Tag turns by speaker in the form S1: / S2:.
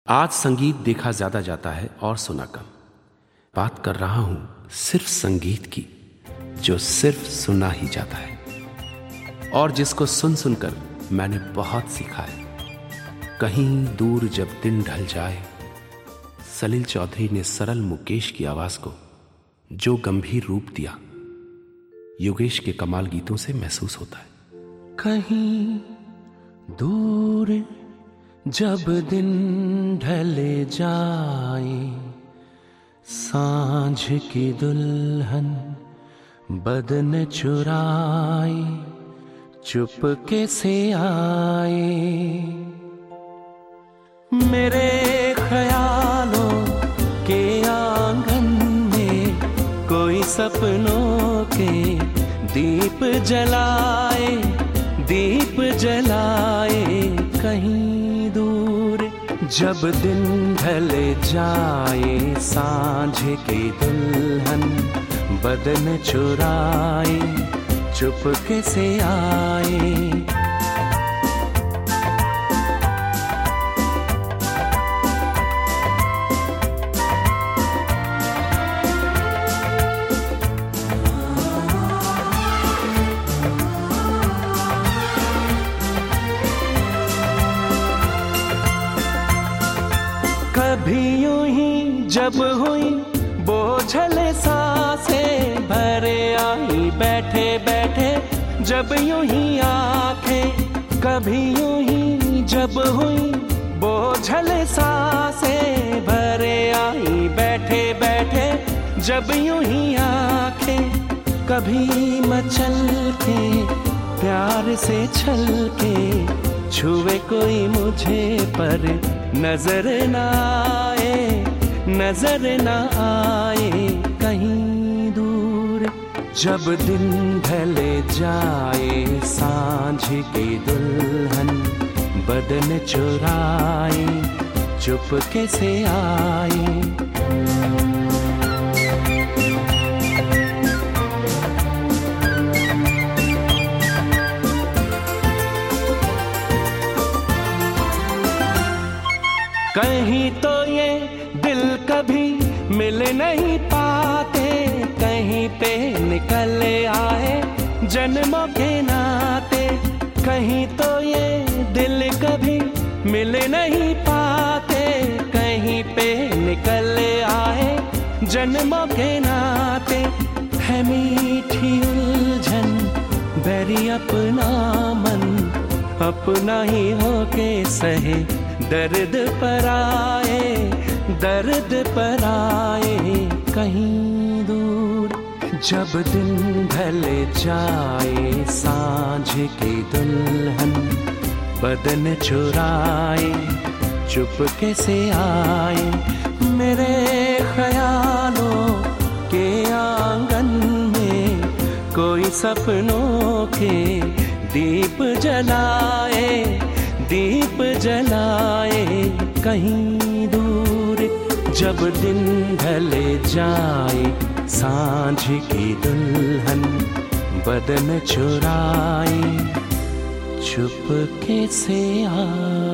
S1: आज संगीत देखा ज्यादा जाता है और सुना कम। बात कर रहा हूं सिर्फ संगीत की, जो सिर्फ सुना ही जाता है और जिसको सुन सुनकर मैंने बहुत सीखा है। कहीं दूर जब दिन ढल जाए, सलील चौधरी ने सरल मुकेश की आवाज को जो गंभीर रूप दिया, योगेश के कमाल गीतों से महसूस होता है।
S2: कहीं दूर जब दिन ढल जाए, सांझ की दुल्हन बदन चुराए चुपके से आए। मेरे ख्यालों के आंगन में कोई सपनों के दीप जलाए, दीप जलाए। कहीं दूर जब दिन ढल जाए, सांझ की दुल्हन बदन चुराए चुपके से आए। कभी यूं ही जब हुई बोझल सांसें भरे आई बैठे बैठे, जब यूं ही आंखें। कभी यूं ही जब हुई बोझल सांसें भरे आई बैठे बैठे, जब यूं ही आंखें। कभी मचल के प्यार से छल के छुए कोई मुझे, पर नजर न आए, नजर न आए। कहीं दूर जब दिन ढल जाए, सांझ की दुल्हन बदन चुराए चुपके से आए। कहीं तो ये दिल कभी मिल नहीं पाते, कहीं पे निकल आए जन्मों के नाते। कहीं तो ये दिल कभी मिल नहीं पाते, कहीं पे निकल आए जन्मों के नाते। है मीठी उलझन बैरी अपना मन, अपना ही होके सहे दर्द पर आए, दर्द पर आए। कहीं दूर जब दिन ढल जाए, सांझ की दुल्हन बदन चुराए चुपके से आए। मेरे ख्यालों के आंगन में कोई सपनों के दीप जलाए, दीप जलाए। कहीं दूर जब दिन ढल जाए, सांझ की दुल्हन बदन चुराए चुपके से आए।